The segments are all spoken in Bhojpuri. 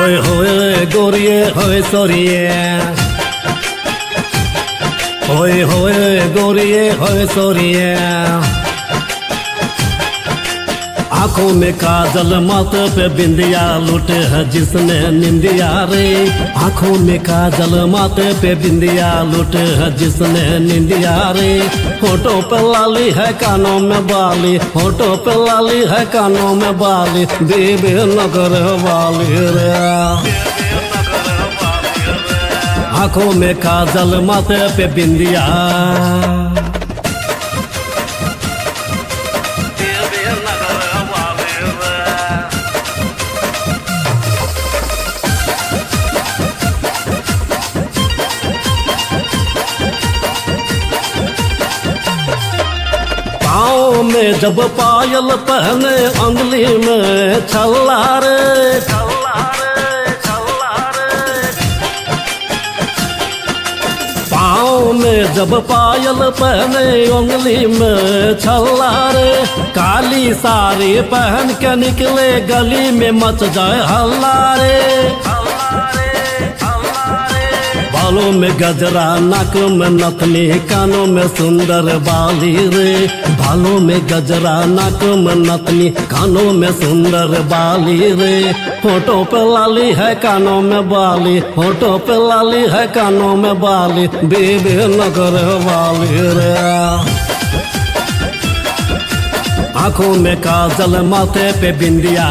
होए होए गोरिये होए सोरिये, होए होए गोरिये होए सोरिये। आंखों में काजल माथे पे बिंदिया लूटे है जिसने निंदिया रे। आंखों में काजल माथे पे बिंदिया लूटे है जिसने निंदिया रे। होठों पे लाली है कानों में बाली, होठों पे लाली है कानों में बाली, बेबे नगर वाली रे। आंखों में काजल माथे पे बिंदिया, पाँव में जब पायल पहने अंगुली में छल्ला रे। पाँव में जब पायल पहने अंगुली में छल्ला रे। काली साड़ी पहन के निकले गली में मच जाए हल्ला रे। बालों में गजरा नाक में नथनी कानों में सुंदर बाली रे। बालों में गजरा नाक में नथनी कानों में सुंदर बाली रे। होठों पे लाली है कानों में बाली, होठों पे लाली है कानों में बाली, बेबे नगर वाली रे। आंखों में काजल माथे पे बिंदिया,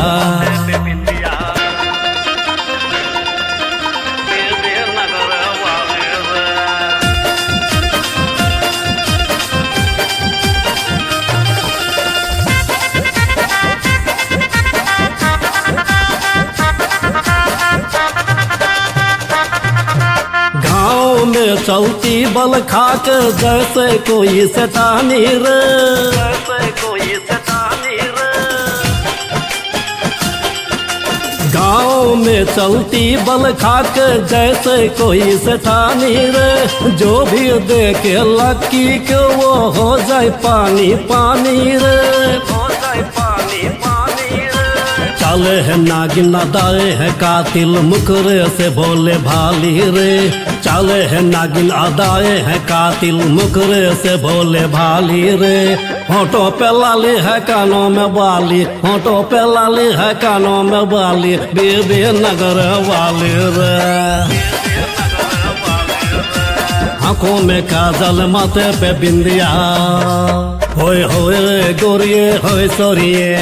में चलती बल खाक जैसे कोई शैतानी रे। गाँव में चलती बल खाक जैसे कोई शैतानी रे। जो भी देखे लकी के वो हो जाए पानी पानी रे। चाले है नागिन अदाए है कातिल मुखरे से भोले भाली रे। चाले है नागिन अदाए है कातिल मुखरे से भोले भाली रे। होठों पे लाली है कानों में बाली, होठों पे लाली है कानों में बाली, बेबे नगर वाली रे। आंखों में काजल माथे पे बिंदिया, होए होए गोरिये होए सोरिये,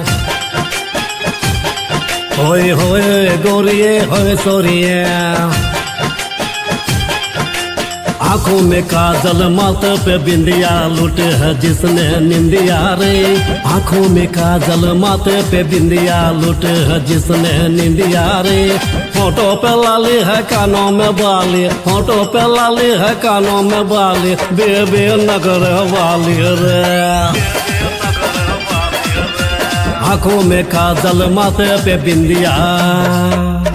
होए होए गोरिये होए सोरिये। आंखों में काजल माथे पे बिंदिया लूटे है जिसने निंदिया रे। आंखों में काजल माथे पे बिंदिया लूटे है जिसने निंदिया रे। होठों पे लाली है कानों में बाली, होठों पे लाली है कानों में बाली, बेबे नगर वाली रे। आंखों में काजल माथे पे बिंदिया।